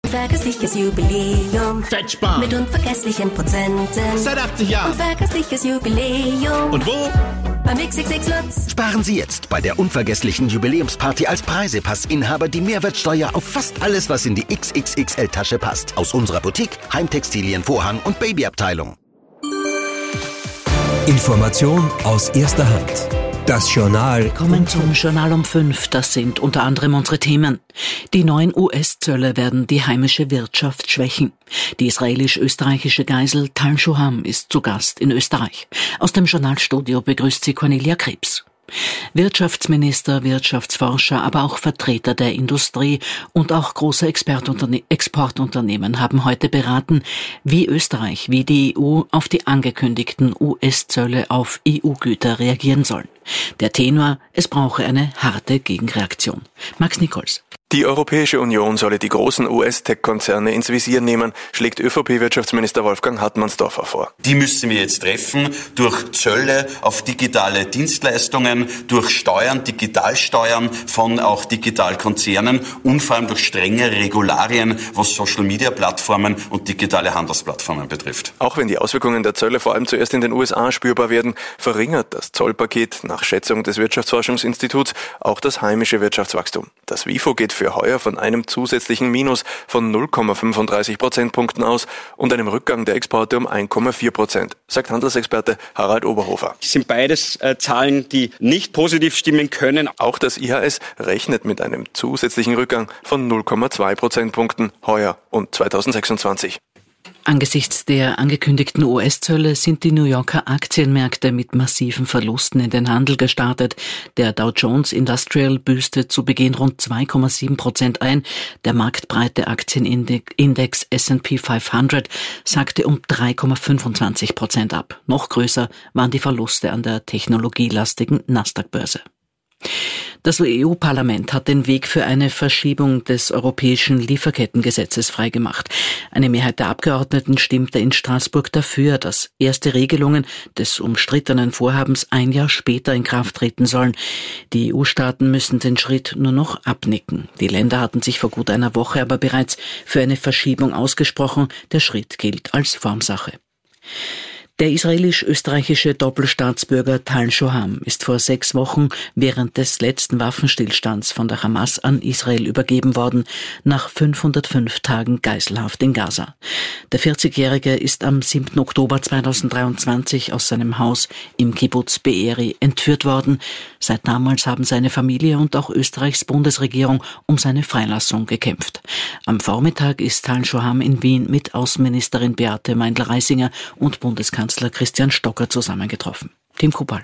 Unvergessliches Jubiläum. Fettsparen. Mit unvergesslichen Prozenten. Seit 80 Jahren. Unvergessliches Jubiläum. Und wo? Beim XXX Lutz. Sparen Sie jetzt bei der unvergesslichen Jubiläumsparty als Preisepassinhaber die Mehrwertsteuer auf fast alles, was in die XXXL-Tasche passt. Aus unserer Boutique, Heimtextilien, Vorhang und Babyabteilung. Information aus erster Hand. Das Journal. Willkommen zum Journal um 5. Das sind unter anderem unsere Themen. Die neuen US-Zölle werden die heimische Wirtschaft schwächen. Die israelisch-österreichische Geisel Tal Shuham ist zu Gast in Österreich. Aus dem Journalstudio begrüßt sie Cornelia Krebs. Wirtschaftsminister, Wirtschaftsforscher, aber auch Vertreter der Industrie und auch große Exportunternehmen haben heute beraten, wie Österreich, wie die EU auf die angekündigten US-Zölle auf EU-Güter reagieren sollen. Der Tenor, es brauche eine harte Gegenreaktion. Max Nichols. Die Europäische Union solle die großen US-Tech-Konzerne ins Visier nehmen, schlägt ÖVP-Wirtschaftsminister Wolfgang Hartmannsdorfer vor. Die müssen wir jetzt treffen durch Zölle auf digitale Dienstleistungen, durch Steuern, Digitalsteuern von auch Digitalkonzernen und vor allem durch strenge Regularien, was Social-Media-Plattformen und digitale Handelsplattformen betrifft. Auch wenn die Auswirkungen der Zölle vor allem zuerst in den USA spürbar werden, verringert das Zollpaket nach Schätzung des Wirtschaftsforschungsinstituts auch das heimische Wirtschaftswachstum. Das WIFO geht für heuer von einem zusätzlichen Minus von 0,35 Prozentpunkten aus und einem Rückgang der Exporte um 1,4%, sagt Handelsexperte Harald Oberhofer. Das sind beides Zahlen, die nicht positiv stimmen können. Auch das IHS rechnet mit einem zusätzlichen Rückgang von 0,2 Prozentpunkten heuer und 2026. Angesichts der angekündigten US-Zölle sind die New Yorker Aktienmärkte mit massiven Verlusten in den Handel gestartet. Der Dow Jones Industrial büßte zu Beginn rund 2,7% ein. Der marktbreite Aktienindex S&P 500 sackte um 3,25% ab. Noch größer waren die Verluste an der technologielastigen Nasdaq-Börse. Das EU-Parlament hat den Weg für eine Verschiebung des europäischen Lieferkettengesetzes freigemacht. Eine Mehrheit der Abgeordneten stimmte in Straßburg dafür, dass erste Regelungen des umstrittenen Vorhabens ein Jahr später in Kraft treten sollen. Die EU-Staaten müssen den Schritt nur noch abnicken. Die Länder hatten sich vor gut einer Woche aber bereits für eine Verschiebung ausgesprochen. Der Schritt gilt als Formsache. Der israelisch-österreichische Doppelstaatsbürger Tal Shuham ist vor 6 Wochen während des letzten Waffenstillstands von der Hamas an Israel übergeben worden, nach 505 Tagen Geiselhaft in Gaza. Der 40-Jährige ist am 7. Oktober 2023 aus seinem Haus im Kibbuz Be'eri entführt worden. Seit damals haben seine Familie und auch Österreichs Bundesregierung um seine Freilassung gekämpft. Am Vormittag ist Tal Shuham in Wien mit Außenministerin Beate Meindl-Reisinger und Bundeskanzler Christian Stocker zusammengetroffen. Tim Kubal.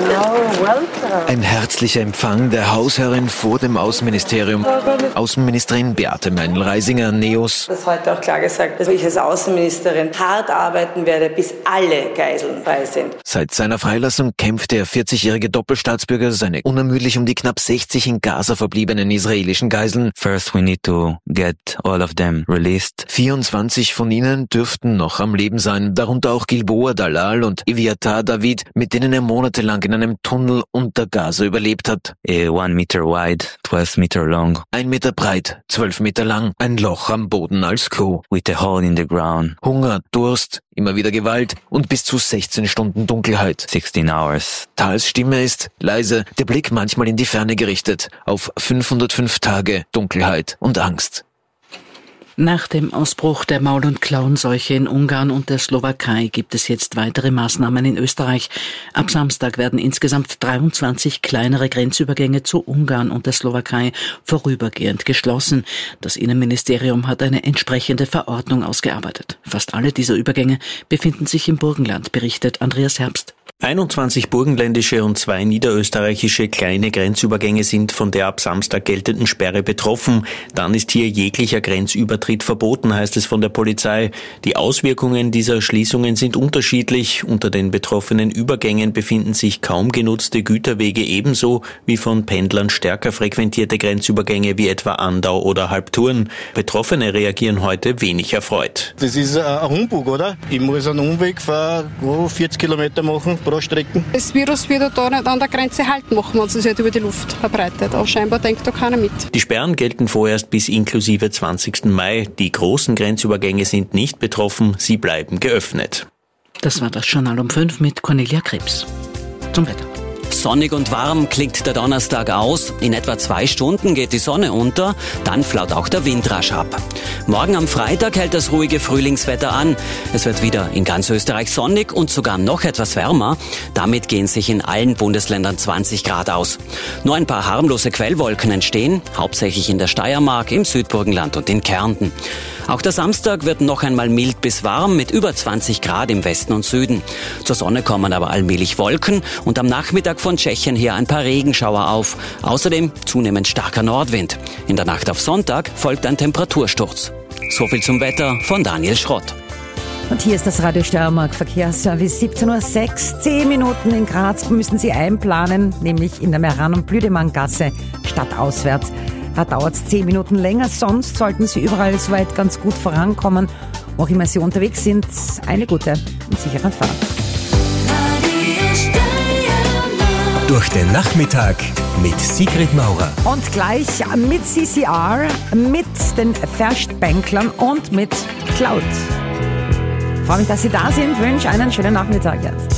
Ein herzlicher Empfang der Hausherrin vor dem Außenministerium. Außenministerin Beate Meindl-Reisinger, NEOS. Das ist heute auch klar gesagt, dass ich als Außenministerin hart arbeiten werde, bis alle Geiseln frei sind. Seit seiner Freilassung kämpft der 40-jährige Doppelstaatsbürger unermüdlich um die knapp 60 in Gaza verbliebenen israelischen Geiseln. First we need to get all of them released. 24 von ihnen dürften noch am Leben sein, darunter auch Gilboa Dalal und Eviatar David, mit denen er monatelang in einem Tunnel unter Gaza überlebt hat. 1 meter wide, 12 meter long. 1 Meter breit, 12 Meter lang, ein Loch am Boden als Klo. With a hole in the ground. Hunger, Durst, immer wieder Gewalt und bis zu 16 Stunden Dunkelheit. 16 hours. Tals Stimme ist leise, der Blick manchmal in die Ferne gerichtet, auf 505 Tage Dunkelheit und Angst. Nach dem Ausbruch der Maul- und Klauenseuche in Ungarn und der Slowakei gibt es jetzt weitere Maßnahmen in Österreich. Ab Samstag werden insgesamt 23 kleinere Grenzübergänge zu Ungarn und der Slowakei vorübergehend geschlossen. Das Innenministerium hat eine entsprechende Verordnung ausgearbeitet. Fast alle dieser Übergänge befinden sich im Burgenland, berichtet Andreas Herbst. 21 burgenländische und 2 niederösterreichische kleine Grenzübergänge sind von der ab Samstag geltenden Sperre betroffen. Dann ist hier jeglicher Grenzübertritt verboten, heißt es von der Polizei. Die Auswirkungen dieser Schließungen sind unterschiedlich. Unter den betroffenen Übergängen befinden sich kaum genutzte Güterwege ebenso wie von Pendlern stärker frequentierte Grenzübergänge wie etwa Andau oder Halbturn. Betroffene reagieren heute wenig erfreut. Das ist ein Humbug, oder? Ich muss einen Umweg fahren, 40 Kilometer machen. pro Strecke. Das Virus wird da nicht an der Grenze Halt machen, wenn es sich halt über die Luft verbreitet. Aber scheinbar denkt da keiner mit. Die Sperren gelten vorerst bis inklusive 20. Mai. Die großen Grenzübergänge sind nicht betroffen, sie bleiben geöffnet. Das war das Journal um 5 mit Cornelia Krebs. Zum Wetter. Sonnig und warm klingt der Donnerstag aus. In etwa 2 Stunden geht die Sonne unter, dann flaut auch der Wind rasch ab. Morgen am Freitag hält das ruhige Frühlingswetter an. Es wird wieder in ganz Österreich sonnig und sogar noch etwas wärmer. Damit gehen sich in allen Bundesländern 20 Grad aus. Nur ein paar harmlose Quellwolken entstehen, hauptsächlich in der Steiermark, im Südburgenland und in Kärnten. Auch der Samstag wird noch einmal mild bis warm mit über 20 Grad im Westen und Süden. Zur Sonne kommen aber allmählich Wolken und am Nachmittag von Tschechien her ein paar Regenschauer auf. Außerdem zunehmend starker Nordwind. In der Nacht auf Sonntag folgt ein Temperatursturz. So viel zum Wetter von Daniel Schrott. Und hier ist das Radio Steiermark Verkehrsservice. 17:06 Uhr, 10 Minuten in Graz müssen Sie einplanen, nämlich in der Meran- und Blüdemanngasse stadtauswärts. Da dauert es 10 Minuten länger, sonst sollten Sie überall soweit ganz gut vorankommen. Wo auch immer Sie unterwegs sind, eine gute und sichere Fahrt. Durch den Nachmittag mit Sigrid Maurer. Und gleich mit CCR, mit den Verstbänklern und mit Cloud. Ich freue mich, dass Sie da sind, wünsche einen schönen Nachmittag jetzt.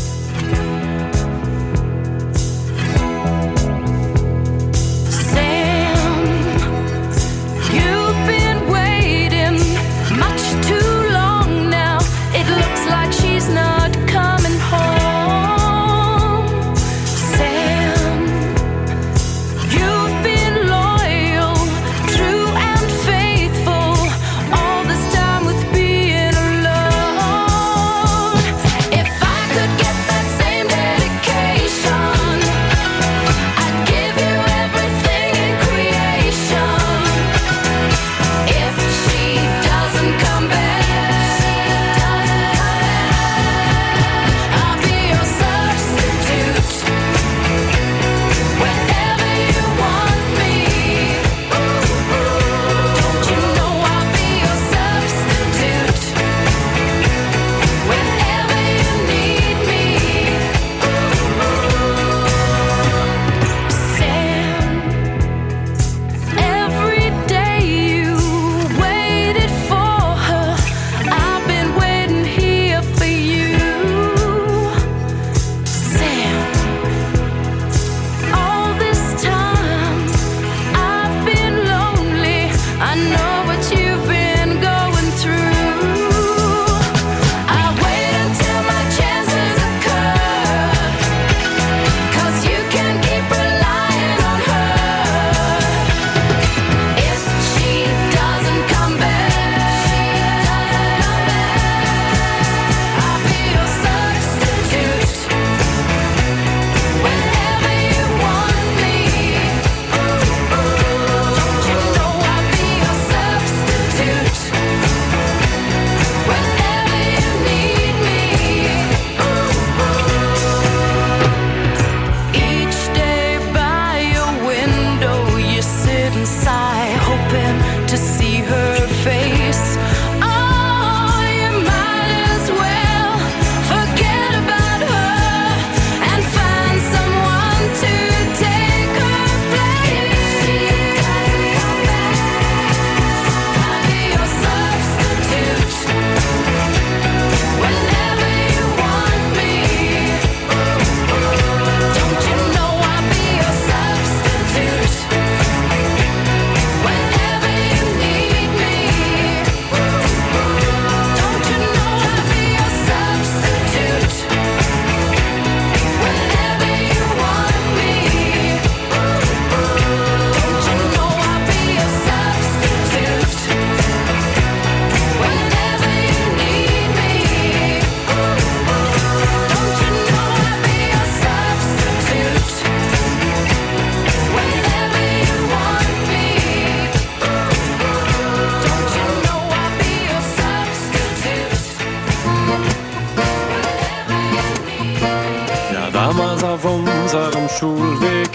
Damals auf unserem Schulweg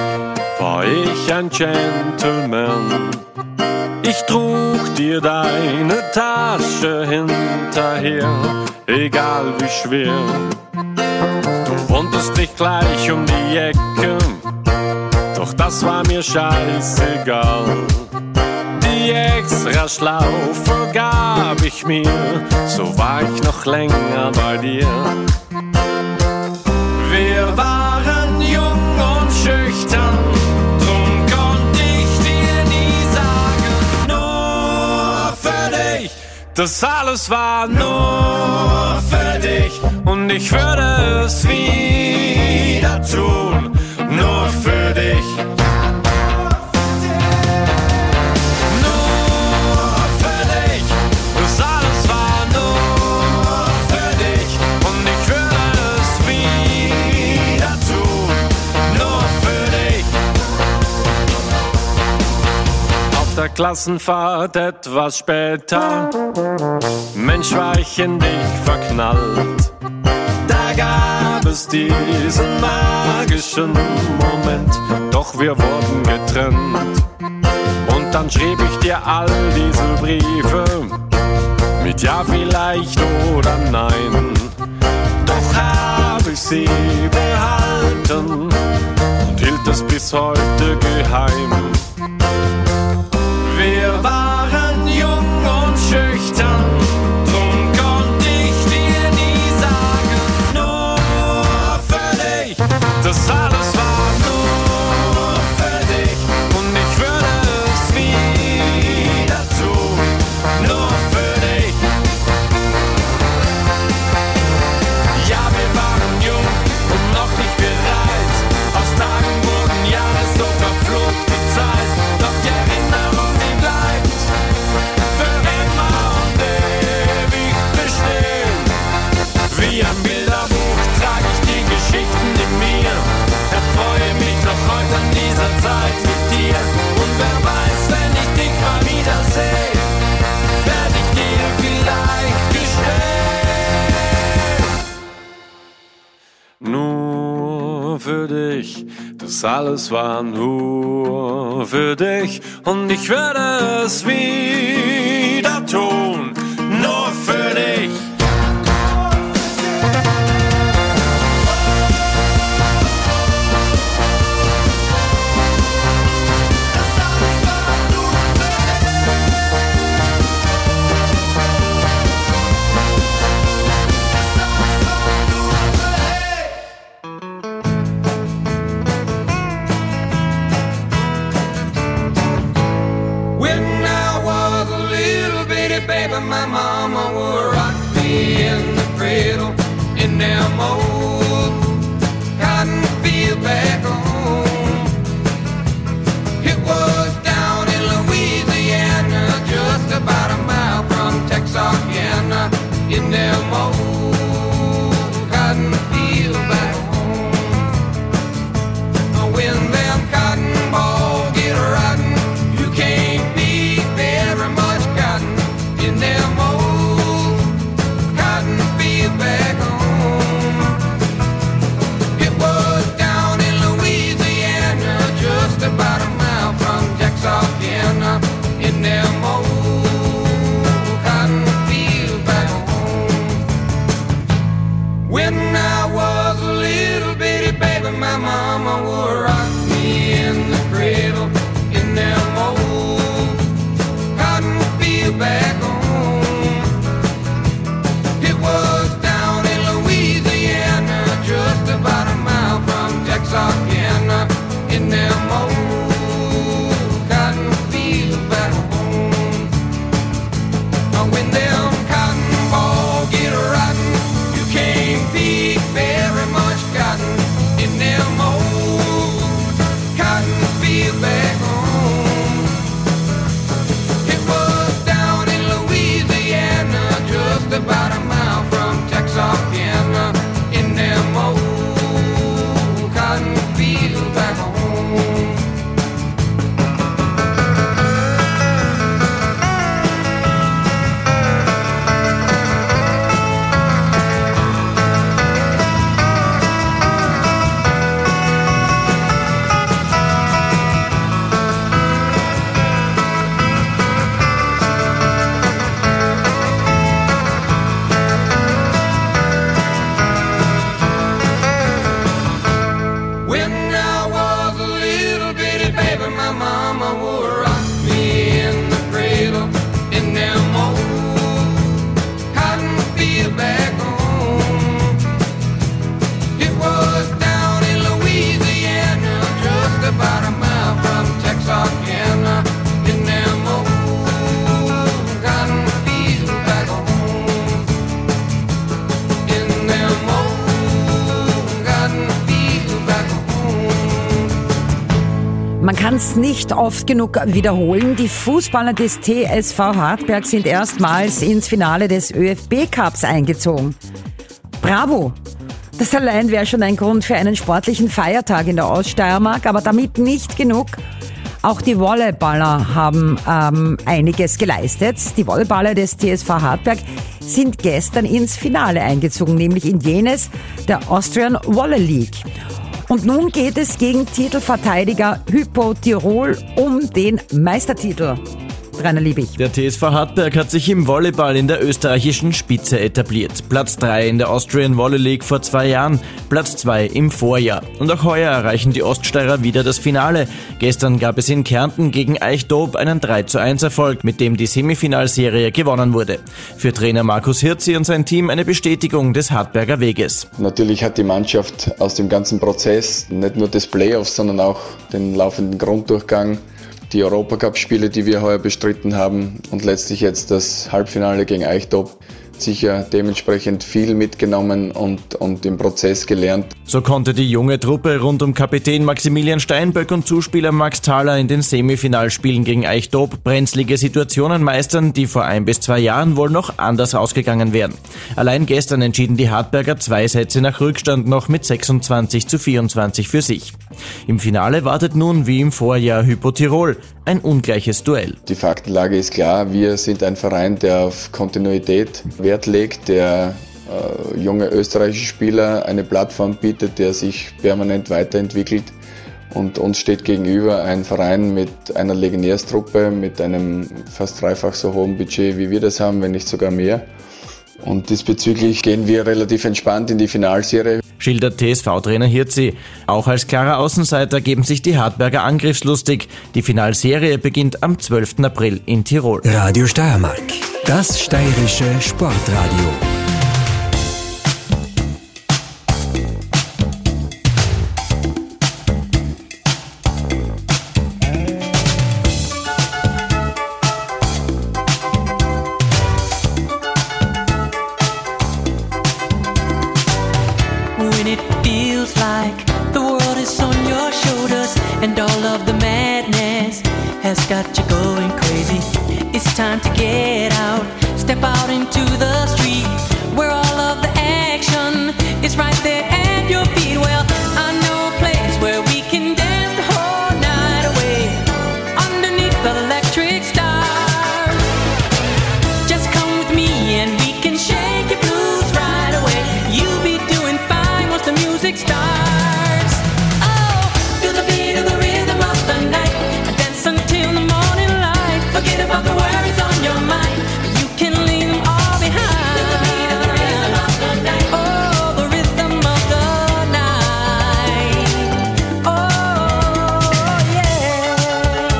war ich ein Gentleman. Ich trug dir deine Tasche hinterher, egal wie schwer. wohnte strich gleich um die Ecke, doch das war mir scheißegal. Die extra Schlaufe gab ich mir, so war ich noch länger bei dir. Wir waren jung und schüchtern, drum konnte ich dir nie sagen, nur für dich. Das alles war nur für dich und ich würde es wieder tun, nur für dich. Der Klassenfahrt etwas später, Mensch, war ich in dich verknallt. Da gab es diesen magischen Moment, doch wir wurden getrennt. Und dann schrieb ich dir all diese Briefe mit ja vielleicht oder nein. Doch hab ich sie behalten und hielt es bis heute geheim. Wir waren jung und schüchtern, drum konnte ich dir nie sagen, nur für dich. Das alles war nur für dich und ich würde es wieder tun, nur für dich. Ja, wir waren jung und noch nicht bereit, aus Tagen wurden Jahre, so verflog die Zeit, doch die Erinnerung wie ein Bilderbuch trage ich die Geschichten in mir. Erfreue mich noch heute an dieser Zeit mit dir. Und wer weiß, wenn ich dich mal wiedersehe, werde ich dir vielleicht gestehen. Nur für dich, das alles war nur für dich. Und ich werde es wieder tun, nur für dich. My mama would rock me in the cradle in them old cotton field back home. It was down in Louisiana, just about a mile from Texarkana, in them old cotton field back home. When them cotton balls get rotten, you can't be very much cotton in them old cotton field back home. It was down in Louisiana, just about a mile from Texarkana, in them old cotton field back home. When I was a little bitty baby, my mama would rock me in the cradle in them old cotton field back home. Just about a mile from Texarkana, in them old cotton fields back home. When them cotton balls get rotten, you can't pick very much cotton in them old cotton fields back home. It was down in Louisiana, just about a mile from Texarkana, in them old cotton fields back home. kann es nicht oft genug wiederholen. Die Fußballer des TSV Hartberg sind erstmals ins Finale des ÖFB-Cups eingezogen. Bravo! Das allein wäre schon ein Grund für einen sportlichen Feiertag in der Oststeiermark, aber damit nicht genug. Auch die Volleyballer haben einiges geleistet. Die Volleyballer des TSV Hartberg sind gestern ins Finale eingezogen, nämlich in jenes der Austrian Volley League. Und nun geht es gegen Titelverteidiger Hypo Tirol um den Meistertitel. Rainer Liebig. Der TSV Hartberg hat sich im Volleyball in der österreichischen Spitze etabliert. Platz 3 in der Austrian Volley League vor 2 Jahren, Platz 2 im Vorjahr. Und auch heuer erreichen die Oststeirer wieder das Finale. Gestern gab es in Kärnten gegen Eichdob einen 3:1 Erfolg, mit dem die Semifinalserie gewonnen wurde. Für Trainer Markus Hirzi und sein Team eine Bestätigung des Hartberger Weges. Natürlich hat die Mannschaft aus dem ganzen Prozess nicht nur das Playoffs, sondern auch den laufenden Grunddurchgang, die Europacup-Spiele, die wir heuer bestritten haben und letztlich jetzt das Halbfinale gegen Eichdob, sicher dementsprechend viel mitgenommen und im Prozess gelernt. So konnte die junge Truppe rund um Kapitän Maximilian Steinböck und Zuspieler Max Thaler in den Semifinalspielen gegen Eichdob brenzlige Situationen meistern, die vor 1 bis 2 Jahren wohl noch anders ausgegangen wären. Allein gestern entschieden die Hartberger 2 Sätze nach Rückstand noch mit 26:24 für sich. Im Finale wartet nun wie im Vorjahr Hypo Tirol, ein ungleiches Duell. Die Faktenlage ist klar, wir sind ein Verein, der auf Kontinuität Wert legt, der junge österreichische Spieler eine Plattform bietet, der sich permanent weiterentwickelt. Und uns steht gegenüber ein Verein mit einer Legionärstruppe, mit einem fast dreifach so hohen Budget, wie wir das haben, wenn nicht sogar mehr. Und diesbezüglich gehen wir relativ entspannt in die Finalserie. Schildert TSV-Trainer Hirzi. Auch als klarer Außenseiter geben sich die Hartberger angriffslustig. Die Finalserie beginnt am 12. April in Tirol. Radio Steiermark, das steirische Sportradio. When it feels like the world is on your shoulders and all of the madness has got you going crazy, it's time to get out, step out into the street where all of the action is right there at your feet. Well, I know a place where we can dance the whole night away underneath the electric stars. Just come with me and we can shake your blues right away. You'll be doing fine once the music starts. Oh, feel the beat of the rhythm of the night. Dance until the morning light. Forget about the worries on your mind. You can leave them all behind. Feel the beat of the rhythm of the night. Oh, the rhythm of the night. Oh, yeah.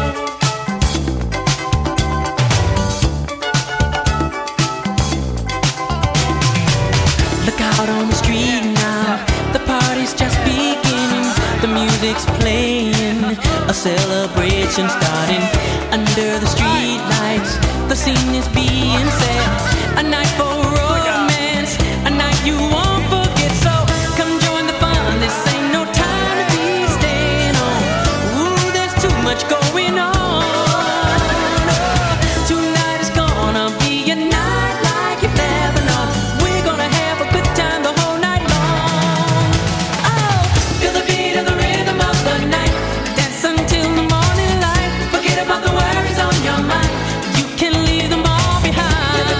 Look out on the street now. The party's just beginning. The music's playing. A celebration starting under the street lights. The scene is being set. A night for romance. A night you won't forget. So come join the fun. This ain't no time to be staying on. Ooh, there's too much going on. Oh, tonight is gonna be a night like you've never known. We're gonna have a good time the whole night long. Oh, feel the beat of the rhythm of the night. Dance until the morning light. Forget about the worries on your mind. You can leave them all behind. Feel the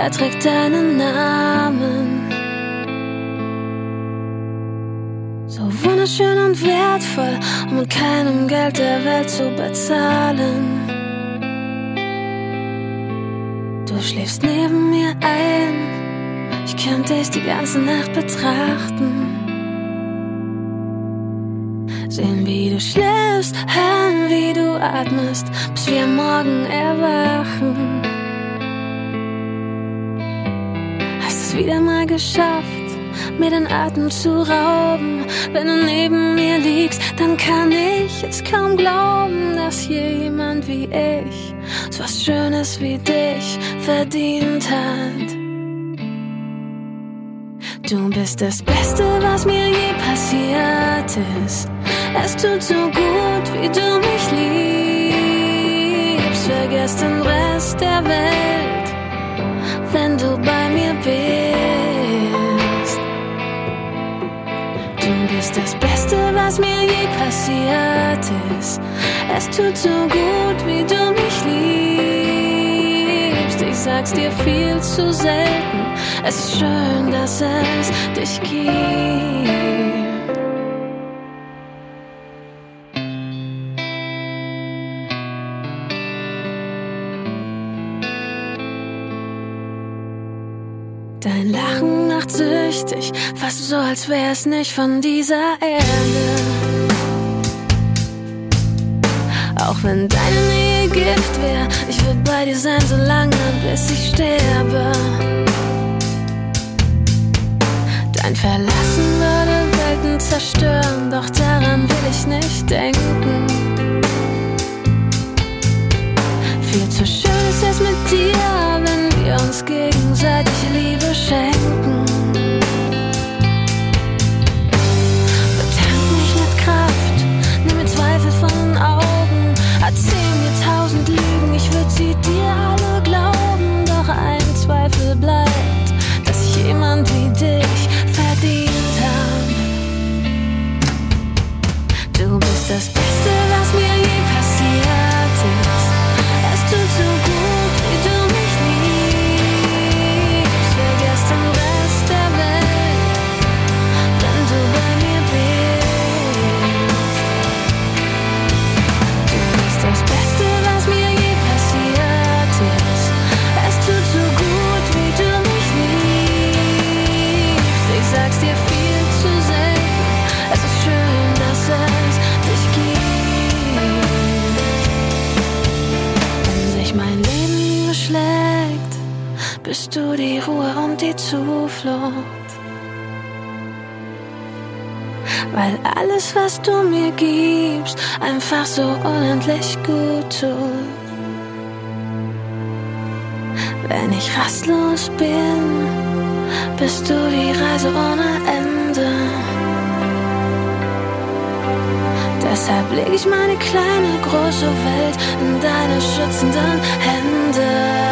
er trägt deinen Namen. So wunderschön und wertvoll, um mit keinem Geld der Welt zu bezahlen. Du schläfst neben mir ein, ich könnte dich die ganze Nacht betrachten. Sehen, wie du schläfst, hören, wie du atmest, bis wir am Morgen erwachen. Hast es wieder mal geschafft, mir den Atem zu rauben. Wenn du neben mir liegst, dann kann ich es kaum glauben, dass jemand wie ich so was Schönes wie dich verdient hat. Du bist das Beste, was mir je passiert ist. Es tut so gut, wie du mich liebst. Vergiss den Rest der Welt, wenn du bei mir bist. Du bist das Beste, was mir je passiert ist. Es tut so gut, wie du mich liebst. Ich sag's dir viel zu selten. Es ist schön, dass es dich gibt. Dein Lachen macht süchtig, fast so, als wär's nicht von dieser Erde. Auch wenn deine Nähe Gift wär, ich würd bei dir sein, so lange, bis ich sterbe. Dein Verlassen würde Welten zerstören, doch daran will ich nicht denken. Viel zu schön ist es mit dir, wenn wir uns gegenseitig Liebe schenken. Betank mich mit Kraft, nimm mir Zweifel von den Augen. Erzähl mir 1000 Lügen, ich würd sie dir alle glauben. Doch ein Zweifel bleibt, dass ich jemand wie dich verdient hab. Du bist das Beste, was mir je passiert ist. Es tut so gut, wie du mich liebst. Vergiss den Rest der Welt, wenn du bei mir bist. Du bist das Beste, was mir je passiert ist. Es tut so gut, wie du mich liebst. Ich sag's dir viel zu selten. Es ist schön, dass es dich gibt. Wenn sich mein Leben beschlägt, bist du die Ruhe und die Zuflucht. Weil alles, was du mir gibst, einfach so unendlich gut tut. Wenn ich rastlos bin, bist du die Reise ohne Ende. Deshalb leg ich meine kleine, große Welt in deine schützenden Hände.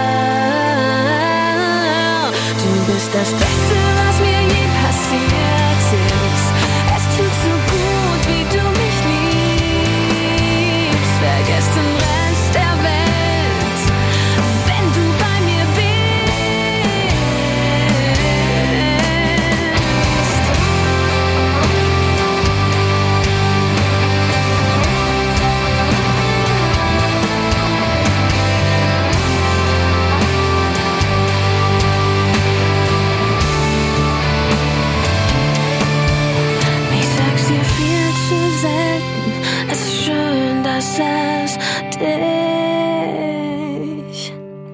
Du bist das Beste, was mir je passiert ist. Es tut so gut, wie du mich liebst. Vergiss den Rest der Welt, wenn du bei mir es dich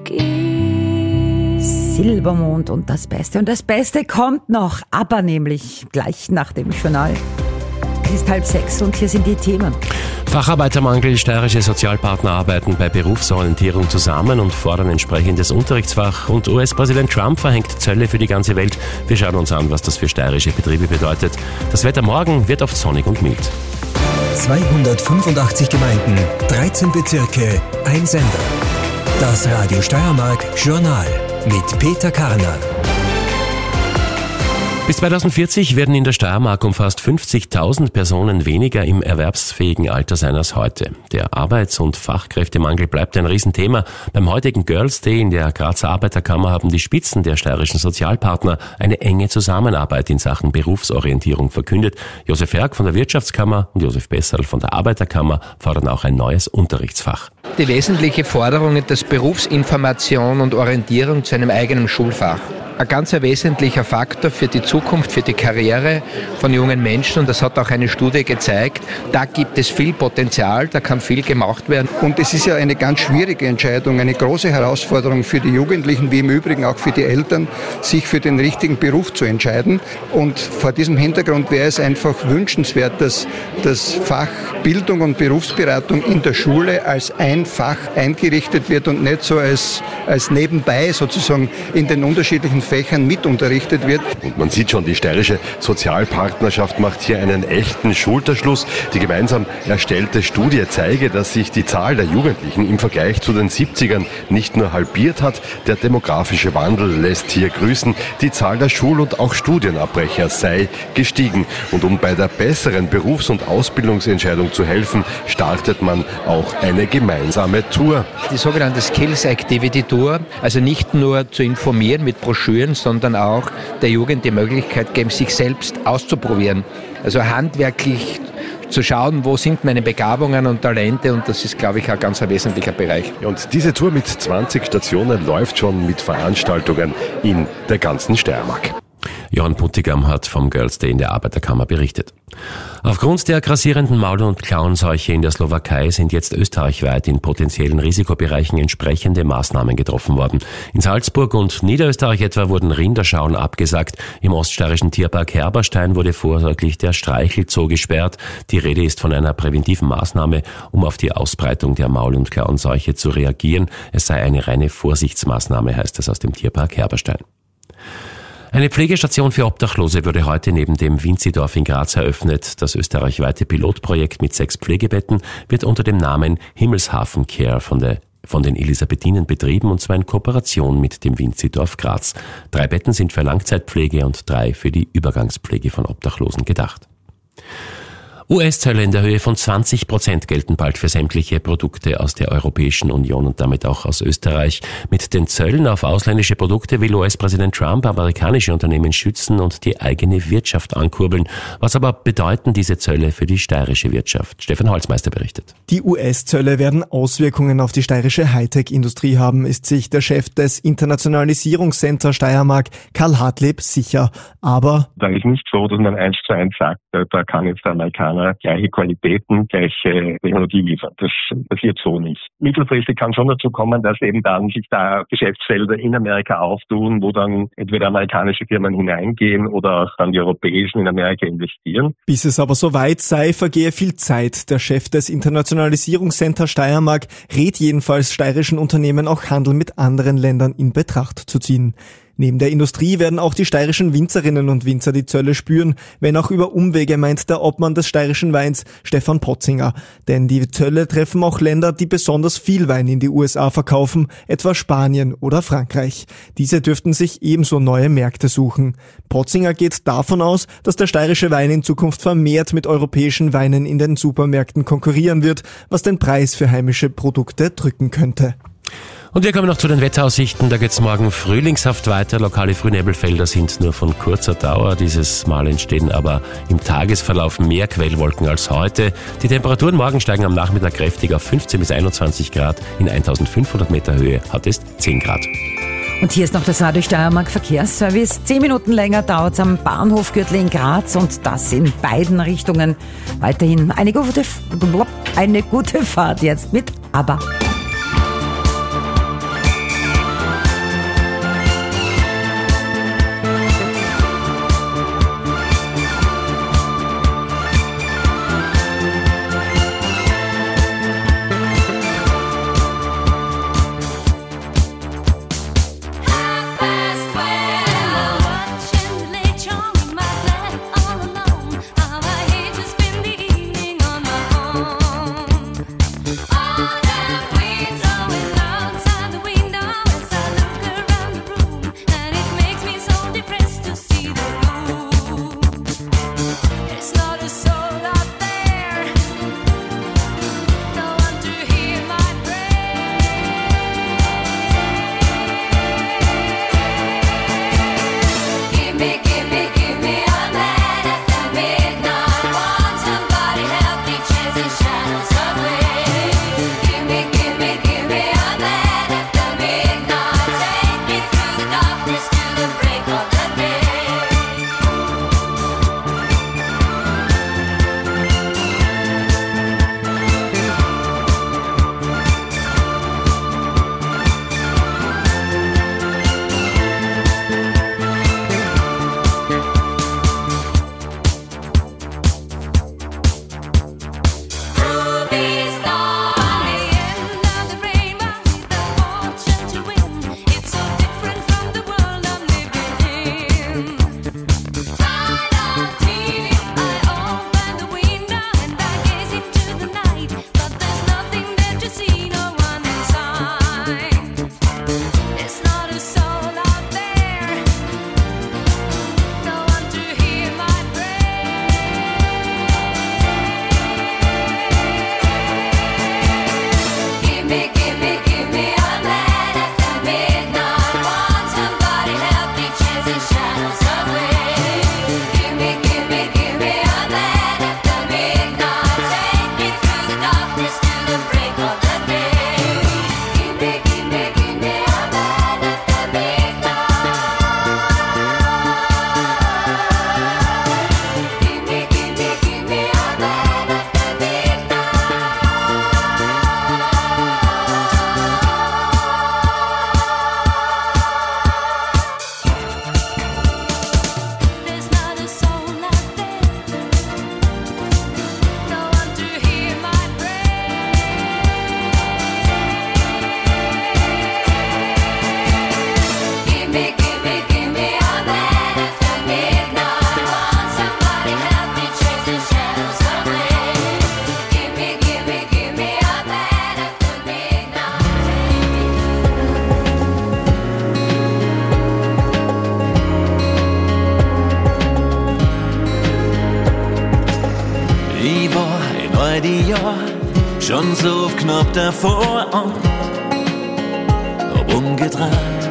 gibt. Silbermond und das Beste. Und das Beste kommt noch, aber nämlich gleich nach dem Journal. Es ist 5:30 und hier sind die Themen. Facharbeitermangel, steirische Sozialpartner arbeiten bei Berufsorientierung zusammen und fordern entsprechendes Unterrichtsfach. Und US-Präsident Trump verhängt Zölle für die ganze Welt. Wir schauen uns an, was das für steirische Betriebe bedeutet. Das Wetter morgen wird oft sonnig und mild. 285 Gemeinden, 13 Bezirke, ein Sender. Das Radio Steiermark Journal mit Peter Karner. Bis 2040 werden in der Steiermark um fast 50.000 Personen weniger im erwerbsfähigen Alter sein als heute. Der Arbeits- und Fachkräftemangel bleibt ein Riesenthema. Beim heutigen Girls Day in der Grazer Arbeiterkammer haben die Spitzen der steirischen Sozialpartner eine enge Zusammenarbeit in Sachen Berufsorientierung verkündet. Josef Herg von der Wirtschaftskammer und Josef Besserl von der Arbeiterkammer fordern auch ein neues Unterrichtsfach. Die wesentliche Forderung ist, dass Berufsinformation und Orientierung zu einem eigenen Schulfach. Ein ganz wesentlicher Faktor für die Zukunft, für die Karriere von jungen Menschen, und das hat auch eine Studie gezeigt. Da gibt es viel Potenzial, da kann viel gemacht werden. Und es ist ja eine ganz schwierige Entscheidung, eine große Herausforderung für die Jugendlichen, wie im Übrigen auch für die Eltern, sich für den richtigen Beruf zu entscheiden. Und vor diesem Hintergrund wäre es einfach wünschenswert, dass das Fach Bildung und Berufsberatung in der Schule als ein Fach eingerichtet wird und nicht so als nebenbei sozusagen in den unterschiedlichen Fächern mitunterrichtet wird. Und man sieht schon, die steirische Sozialpartnerschaft macht hier einen echten Schulterschluss. Die gemeinsam erstellte Studie zeige, dass sich die Zahl der Jugendlichen im Vergleich zu den 70ern nicht nur halbiert hat. Der demografische Wandel lässt hier grüßen. Die Zahl der Schul- und auch Studienabbrecher sei gestiegen. Und um bei der besseren Berufs- und Ausbildungsentscheidung zu helfen, startet man auch eine gemeinsame Tour. Die sogenannte Skills Activity Tour, also nicht nur zu informieren mit Broschüren, sondern auch der Jugend die Möglichkeit geben, sich selbst auszuprobieren. Also handwerklich zu schauen, wo sind meine Begabungen und Talente, und das ist, glaube ich, ein ganz wesentlicher Bereich. Und diese Tour mit 20 Stationen läuft schon mit Veranstaltungen in der ganzen Steiermark. Johann Puntigam hat vom Girls Day in der Arbeiterkammer berichtet. Aufgrund der grassierenden Maul- und Klauenseuche in der Slowakei sind jetzt österreichweit in potenziellen Risikobereichen entsprechende Maßnahmen getroffen worden. In Salzburg und Niederösterreich etwa wurden Rinderschauen abgesagt. Im oststeirischen Tierpark Herberstein wurde vorsorglich der Streichelzoo gesperrt. Die Rede ist von einer präventiven Maßnahme, um auf die Ausbreitung der Maul- und Klauenseuche zu reagieren. Es sei eine reine Vorsichtsmaßnahme, heißt es aus dem Tierpark Herberstein. Eine Pflegestation für Obdachlose wurde heute neben dem Winzidorf in Graz eröffnet. Das österreichweite Pilotprojekt mit 6 Pflegebetten wird unter dem Namen Himmelshafen Care von den Elisabethinen betrieben, und zwar in Kooperation mit dem Winzidorf Graz. 3 Betten sind für Langzeitpflege und 3 für die Übergangspflege von Obdachlosen gedacht. US-Zölle in der Höhe von 20% gelten bald für sämtliche Produkte aus der Europäischen Union und damit auch aus Österreich. Mit den Zöllen auf ausländische Produkte will US-Präsident Trump amerikanische Unternehmen schützen und die eigene Wirtschaft ankurbeln. Was aber bedeuten diese Zölle für die steirische Wirtschaft? Stefan Holzmeister berichtet. Die US-Zölle werden Auswirkungen auf die steirische Hightech-Industrie haben, ist sich der Chef des Internationalisierungscenter Steiermark, Karl Hartleb, sicher. Aber da ist nicht so, dass man 1:1 sagt, da kann jetzt der Amerikaner gleiche Qualitäten, gleiche Technologie liefern. Das passiert so nicht. Mittelfristig kann schon dazu kommen, dass eben dann sich da Geschäftsfelder in Amerika auftun, wo dann entweder amerikanische Firmen hineingehen oder auch dann die europäischen in Amerika investieren. Bis es aber soweit sei, vergehe viel Zeit. Der Chef des Internationalisierungscenter Steiermark rät jedenfalls steirischen Unternehmen auch Handel mit anderen Ländern in Betracht zu ziehen. Neben der Industrie werden auch die steirischen Winzerinnen und Winzer die Zölle spüren, wenn auch über Umwege, meint der Obmann des steirischen Weins, Stefan Potzinger. Denn die Zölle treffen auch Länder, die besonders viel Wein in die USA verkaufen, etwa Spanien oder Frankreich. Diese dürften sich ebenso neue Märkte suchen. Potzinger geht davon aus, dass der steirische Wein in Zukunft vermehrt mit europäischen Weinen in den Supermärkten konkurrieren wird, was den Preis für heimische Produkte drücken könnte. Und wir kommen noch zu den Wetteraussichten. Da geht's morgen frühlingshaft weiter. Lokale Frühnebelfelder sind nur von kurzer Dauer. Dieses Mal entstehen aber im Tagesverlauf mehr Quellwolken als heute. Die Temperaturen morgen steigen am Nachmittag kräftig auf 15 bis 21 Grad. In 1500 Meter Höhe hat es 10 Grad. Und hier ist noch das Radio Steiermark Verkehrsservice. 10 Minuten länger dauert es am Bahnhofgürtel in Graz, und das in beiden Richtungen. Weiterhin eine gute Fahrt jetzt mit ABBA. All that all die Jahre schon so oft knapp davor und hab umgedreht.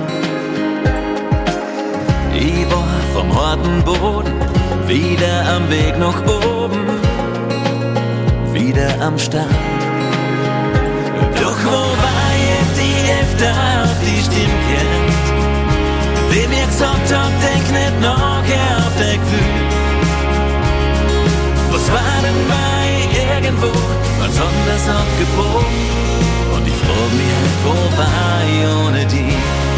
Ich war vom harten Boden wieder am Weg nach oben, wieder am Start. Doch wo war jetzt die öfter auf die Stimme gehört, die mir gesagt hat, denk nicht nachher auf dein Gefühl. Was war denn bei irgendwo ganz anders abgebogen? Und ich frag mich halt, wo war ich ohne die?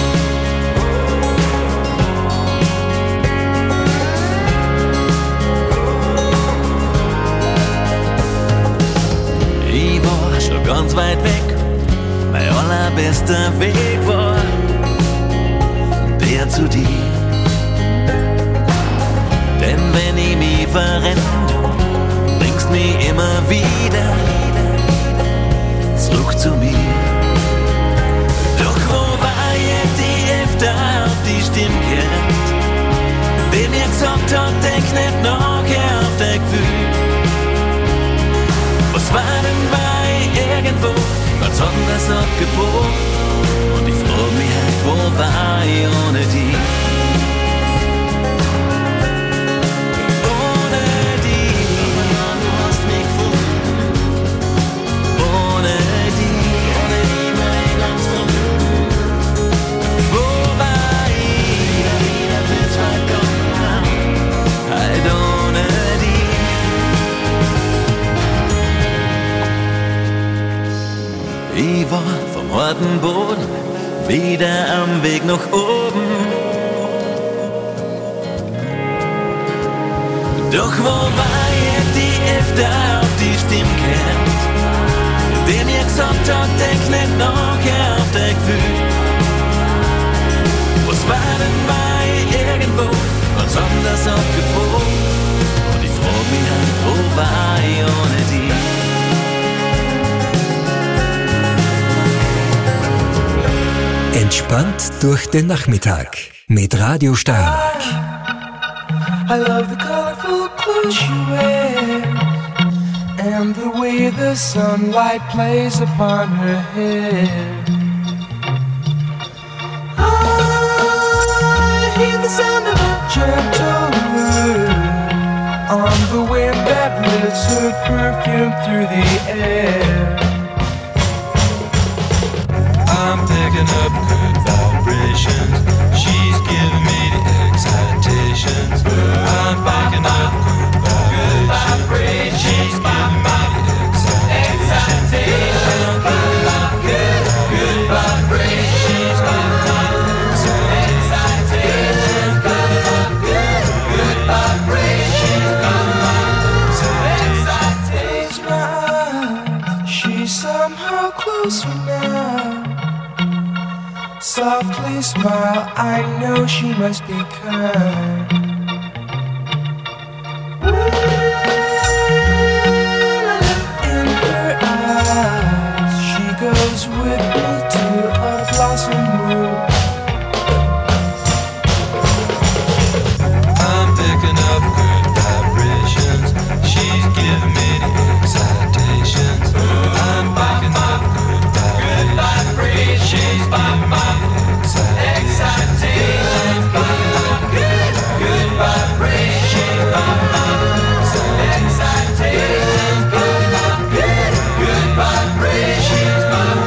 Ich war schon ganz weit weg, mein allerbester Weg war der zu dir. Denn wenn ich mich verrenn, du bringst mich immer wieder zurück zu mir. Doch wo war jetzt die öfter auf die Stimme gehört, die mir gesagt hat, denk nicht nachher auf dein Gefühl. Was war denn bei irgendwo ganz anders abgebogen? Und ich frag mich halt, wo war ich ohne die? Ohne die, du hast mich gefunden. Ohne die war ich ganz verbunden. Wo war ich? Wieder für zwei Stunden, halt ohne die. Ich war vom harten Boden wieder am Weg nach oben. Doch wo war jetzt die öfter auf die Stimme gehört, die mir gesagt hat, denk nicht nachher auf dein Gefühl. Was war denn bei irgendwo ganz anders abgebogen? Und ich frag mich halt, wo war ich ohne die? Entspannt durch den Nachmittag mit Radio Steiermark. I love the colorful clothes she wears and the way the sunlight plays upon her hair. I hear the sound of a gentle word on the wind that lifts her perfume through the air. I'm picking up good vibrations. She's giving me the excitations. I'm picking up good vibrations. She's giving me the excitations. I'm picking up good vibrations. She's giving me the excitations. Picking up good vibrations. She's giving me the excitations. She's somehow closer now. Softly smile, I know she must be kind. In her eyes, she goes with me to a blossom room. I'm picking up good vibrations. She's giving me the excitations. I'm picking up good vibrations. She's giving me excitations, good vibrations, excitations, good vibrations,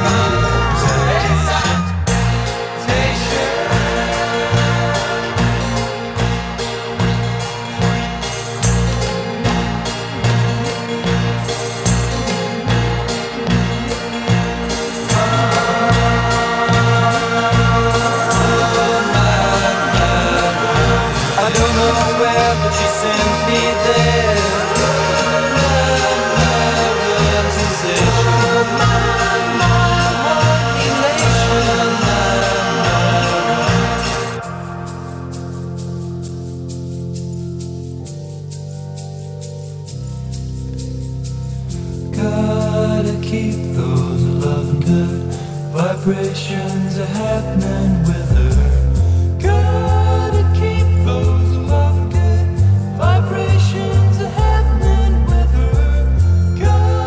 vibrations are happening with her. Gotta keep those love good vibrations are happening with her.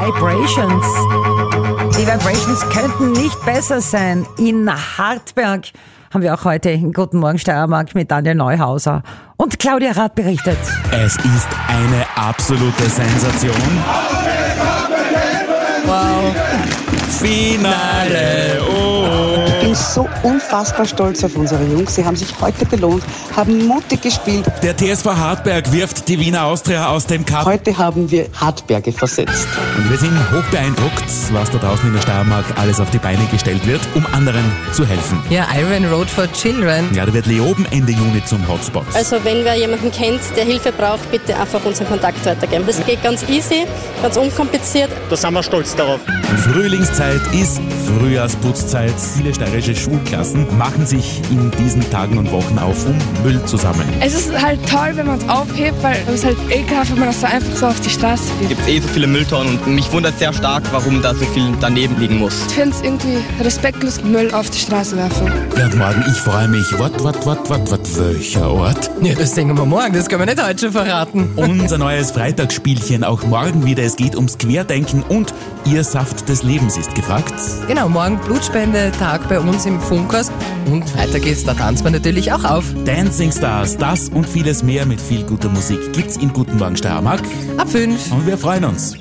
Vibrations. Die Vibrations könnten nicht besser sein. In Hartberg haben wir auch heute in Guten Morgen Steiermark mit Daniel Neuhauser und Claudia Rath berichtet. Es ist eine absolute Sensation. Wow. Finale. Oh. Ich bin so unfassbar stolz auf unsere Jungs. Sie haben sich heute belohnt, haben mutig gespielt. Der TSV Hartberg wirft die Wiener Austria aus dem Cup. Heute haben wir Hartberge versetzt. Und wir sind hoch beeindruckt, was da draußen in der Steiermark alles auf die Beine gestellt wird, um anderen zu helfen. Ja, Iron Road for Children. Ja, da wird Leoben Ende Juni zum Hotspot. Also wenn wer jemanden kennt, der Hilfe braucht, bitte einfach unseren Kontakt weitergeben. Das geht ganz easy, ganz unkompliziert. Da sind wir stolz darauf. Frühlingszeit ist Frühjahrsputzzeit. Viele steirische Schulklassen machen sich in diesen Tagen und Wochen auf, um Müll zu sammeln. Es ist halt toll, wenn man es aufhebt, weil es ist halt ekelhaft, wenn man das so einfach so auf die Straße wirft. Es gibt so viele Mülltonnen und mich wundert sehr stark, warum da so viel daneben liegen muss. Ich finde es irgendwie respektlos, Müll auf die Straße werfen. Ja, und morgen, ich freue mich. Welcher Ort? Ja, das singen wir morgen, das können wir nicht heute schon verraten. Unser neues Freitagsspielchen, auch morgen wieder. Es geht ums Querdenken und Ihr Saft des Lebens ist gefragt. Genau, morgen Blutspendetag bei uns im Funkhaus und weiter geht's, da tanzen wir natürlich auch auf. Dancing Stars, das und vieles mehr mit viel guter Musik gibt's in Guten Morgen Steiermark. Ab 5. Und wir freuen uns.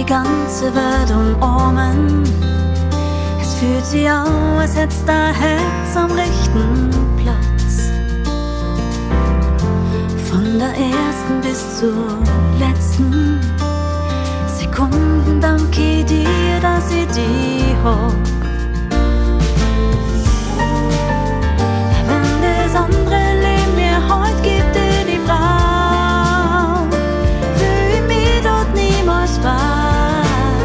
ganze Welt umarmen. Es fühlt sich an, als hätt's dein Herz am rechten Platz. Von der ersten bis zur letzten Sekunden danke ich dir, dass ich dich hab. Wenn das andere Leben mir heute gibt, den ich brauch, fühl ich mich dort niemals frei.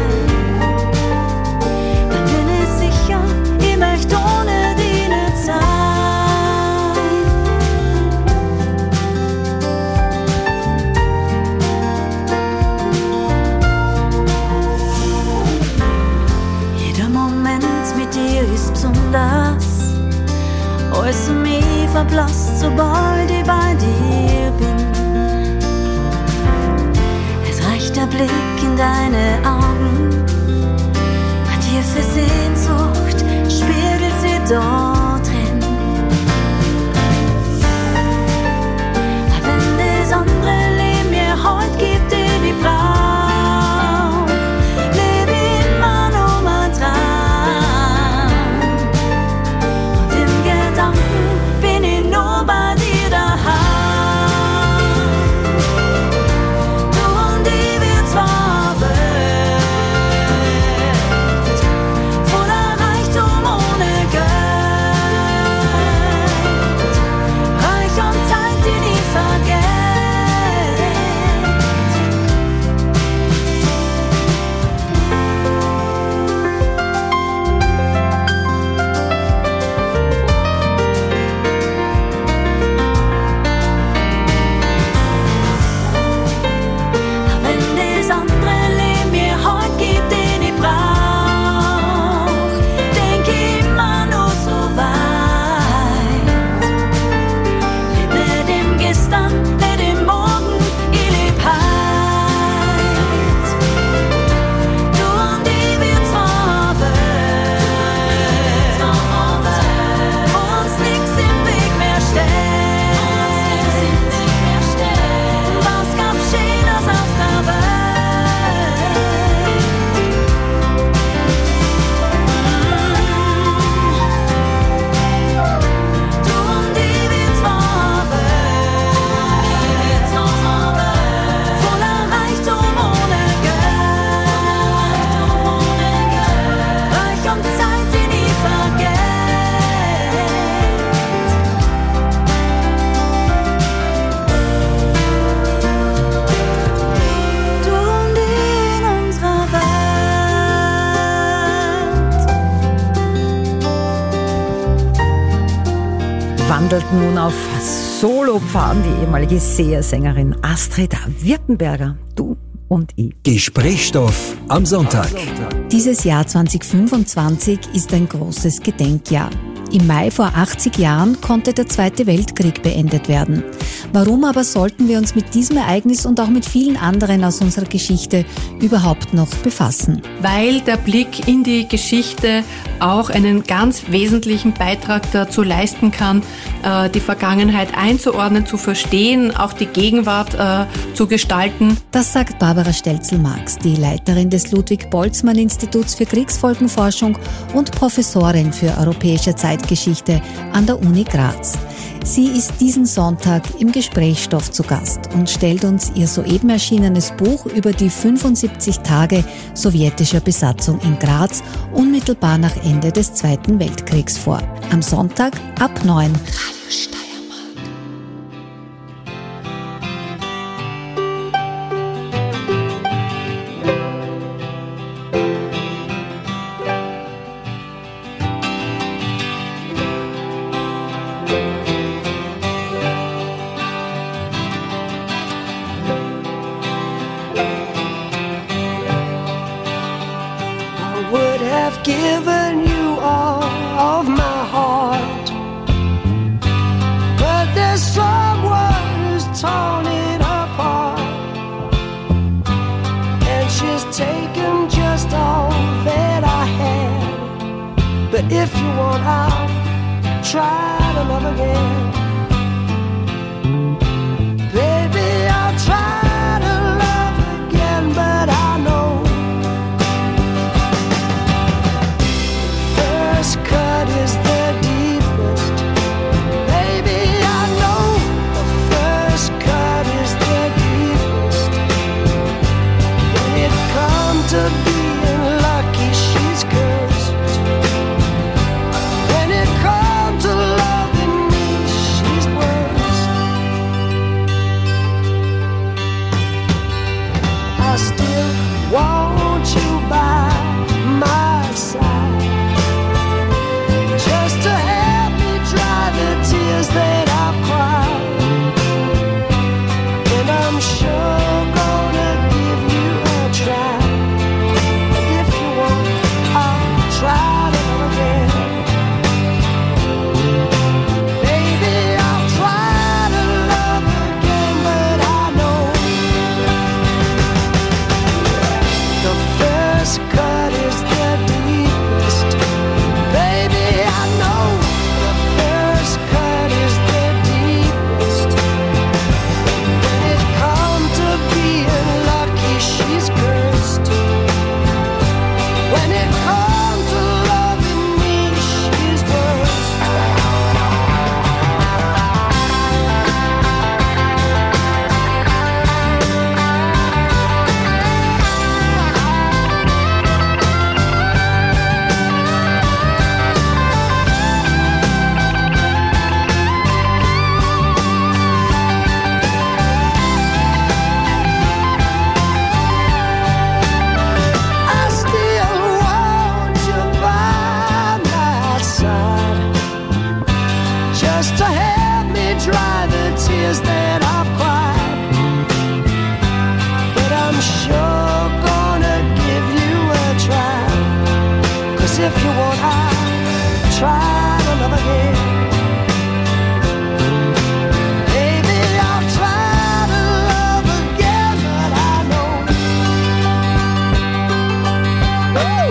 Dann bin ich sicher, ich möchte ohne dich nicht sein. Jeder Moment mit dir ist besonders. Alles um mich verblasst, sobald ich bei dir bin. Es reicht der Blick in deine Augen, eine tiefe Sehnsucht spiegelt sie dort drin. Wenn das andere Leben mir heute gibt, den ich brauch, lebe ich immer nur mein Traum. Und im Gedanken bin ich nur bei dir daheim. Du und ich, wir zwei Welt, voller Reichtum ohne Geld, reich an Zeit, die nie vergeht. Wenn das andere Leben mir heute gibt, den ich brauch, denk ich immer nur so weit. Leb nicht im Gestern, nicht im Morgen, ich leb heut. Du und ich, wir zwei Welt, wo uns nix im Weg mehr steht. Was gab Schönes auf der Welt? Du und ich, wir zwei Welt, voller Reichtum ohne Geld, reich an Zeit, die nie vergeht. Du und ich in unserer Welt. Wandelt nun auf Solopfaden die ehemalige Seher-Sängerin Astrid Wirtenberger. Du und ich. Gesprächsstoff am Sonntag. Dieses Jahr 2025 ist ein großes Gedenkjahr. Im Mai vor 80 Jahren konnte der Zweite Weltkrieg beendet werden. Warum aber sollten wir uns mit diesem Ereignis und auch mit vielen anderen aus unserer Geschichte überhaupt noch befassen? Weil der Blick in die Geschichte auch einen ganz wesentlichen Beitrag dazu leisten kann, die Vergangenheit einzuordnen, zu verstehen, auch die Gegenwart zu gestalten. Das sagt Barbara Stelzel-Marx, die Leiterin des Ludwig-Boltzmann-Instituts für Kriegsfolgenforschung und Professorin für europäische Zeitgeschichte an der Uni Graz. Sie ist diesen Sonntag im Gesprächsstoff zu Gast und stellt uns ihr soeben erschienenes Buch über die 75 Tage sowjetischer Besatzung in Graz unmittelbar nach Ende des Zweiten Weltkriegs vor. Am Sonntag ab 9. Given you all of my heart, but there's someone who's torn it apart, and she's taken just all that I had. But if you want, I'll try to love again. Baby, I'll try to love again, but I know if you want, I'll try to love again. Baby, I'll try to love again, but I know. Woo!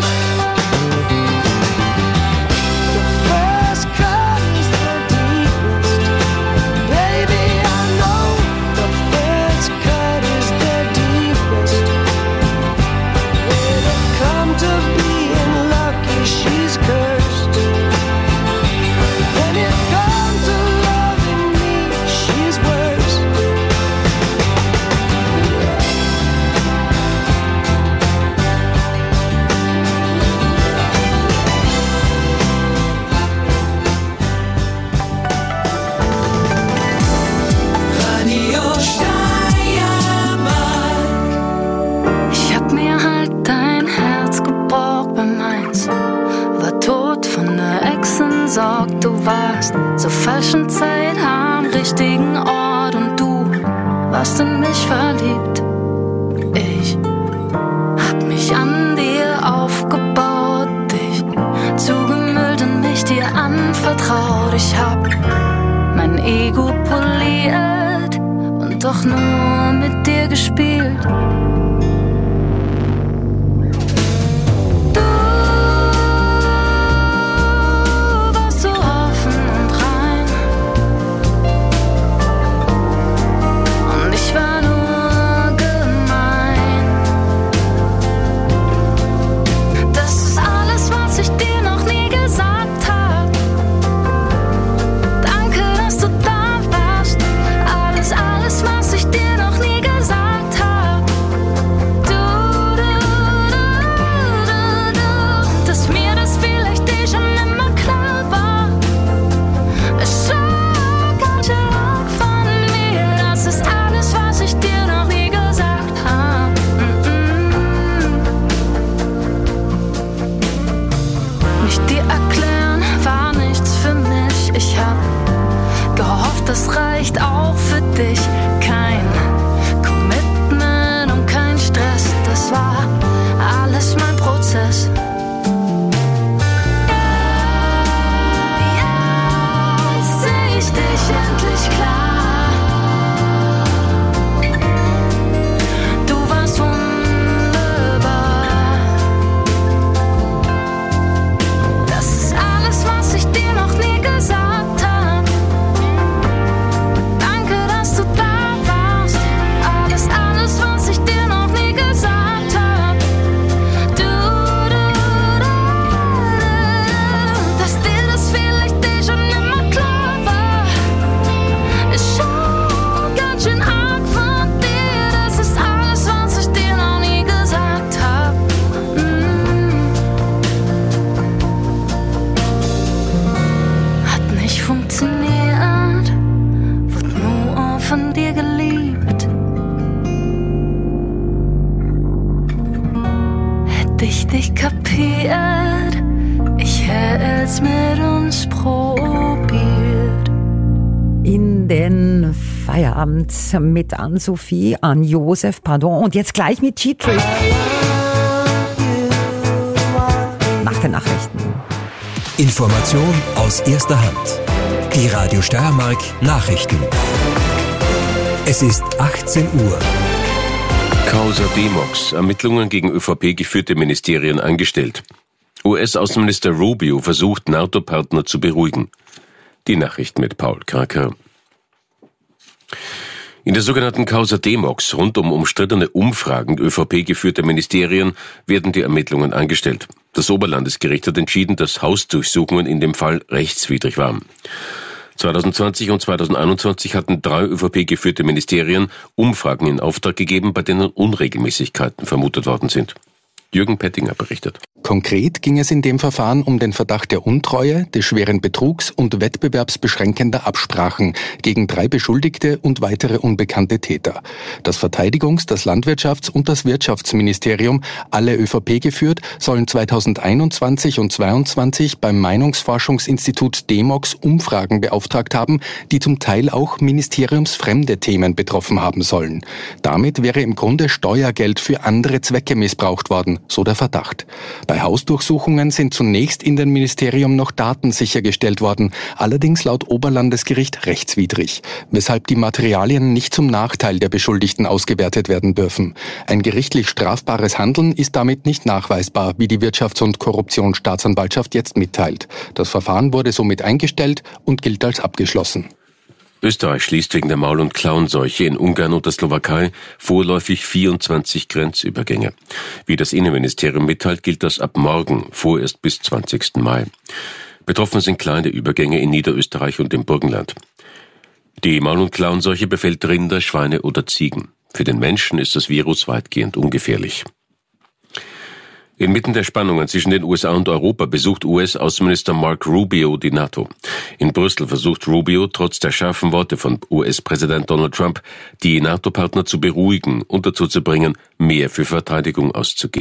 The first cut is the deepest. Baby, I know the first cut is the deepest. When it come to being lucky, she's cursed. When it come to loving me, she's worse. Radio Steiermark. Ich hab mir halt dein Herz gebraucht, bei meins war tot von der Exensorg. Du warst zur falschen Zeit am richtigen Ort und du warst in mich verliebt. Ich hab mich an dir aufgebaut, dich zugemüllt und mich dir anvertraut. Ich hab mein Ego poliert und doch nur mit dir gespielt. Du warst so offen und rein und ich war nur gemein. Das ist alles, was ich dir noch nie gesagt hab. Danke, dass du da warst. Alles, was ich dir noch nie gesagt hab. Dass mir das vielleicht schon immer klar war. Es schon ganz schön von mir. Das ist alles, was ich dir noch nie gesagt hab. Mich dir erklären war nichts für mich. Ich hab gehofft, das reicht auch für dich. Kein Commitment und kein Stress, das war alles mein Prozess. Jetzt seh ich dich endlich klar. Du warst wunderbar. Das ist alles, was ich dir noch nie gesagt hab. Danke, dass du da warst. Alles, was ich dir noch nie gesagt hab. Dass dir das vielleicht schon immer klar war. Ist schon ganz schön arg von dir. Das ist alles, was ich dir noch nie gesagt hab. Hat nicht funktioniert, wurde nur von dir geliebt. Hätte ich dich kapiert, ich hätt's mit uns probiert. In den Feierabend mit Ann-Sophie, Ann-Josef, pardon, und jetzt gleich mit Cheat-Trick. Nach den Nachrichten. Information aus erster Hand. Die Radio Steiermark Nachrichten. Es ist 18 Uhr. Causa Demox. Ermittlungen gegen ÖVP-geführte Ministerien eingestellt. US-Außenminister Rubio versucht, NATO-Partner zu beruhigen. Die Nachricht mit Paul Kraker. In der sogenannten Causa Demox rund um umstrittene Umfragen ÖVP-geführter Ministerien werden die Ermittlungen eingestellt. Das Oberlandesgericht hat entschieden, dass Hausdurchsuchungen in dem Fall rechtswidrig waren. 2020 und 2021 hatten 3 ÖVP-geführte Ministerien Umfragen in Auftrag gegeben, bei denen Unregelmäßigkeiten vermutet worden sind. Jürgen Pettinger berichtet. Konkret ging es in dem Verfahren um den Verdacht der Untreue, des schweren Betrugs und wettbewerbsbeschränkender Absprachen gegen 3 Beschuldigte und weitere unbekannte Täter. Das Verteidigungs-, das Landwirtschafts- und das Wirtschaftsministerium, alle ÖVP geführt, sollen 2021 und 2022 beim Meinungsforschungsinstitut Demox Umfragen beauftragt haben, die zum Teil auch ministeriumsfremde Themen betroffen haben sollen. Damit wäre im Grunde Steuergeld für andere Zwecke missbraucht worden. worden, so der Verdacht. Bei Hausdurchsuchungen sind zunächst in dem Ministerium noch Daten sichergestellt worden, allerdings laut Oberlandesgericht rechtswidrig, weshalb die Materialien nicht zum Nachteil der Beschuldigten ausgewertet werden dürfen. Ein gerichtlich strafbares Handeln ist damit nicht nachweisbar, wie die Wirtschafts- und Korruptionsstaatsanwaltschaft jetzt mitteilt. Das Verfahren wurde somit eingestellt und gilt als abgeschlossen. Österreich schließt wegen der Maul- und Klauenseuche in Ungarn und der Slowakei vorläufig 24 Grenzübergänge. Wie das Innenministerium mitteilt, gilt das ab morgen, vorerst bis 20. Mai. Betroffen sind kleine Übergänge in Niederösterreich und im Burgenland. Die Maul- und Klauenseuche befällt Rinder, Schweine oder Ziegen. Für den Menschen ist das Virus weitgehend ungefährlich. Inmitten der Spannungen zwischen den USA und Europa besucht US-Außenminister Marco Rubio die NATO. In Brüssel versucht Rubio, trotz der scharfen Worte von US-Präsident Donald Trump, die NATO-Partner zu beruhigen und dazu zu bringen, mehr für Verteidigung auszugeben.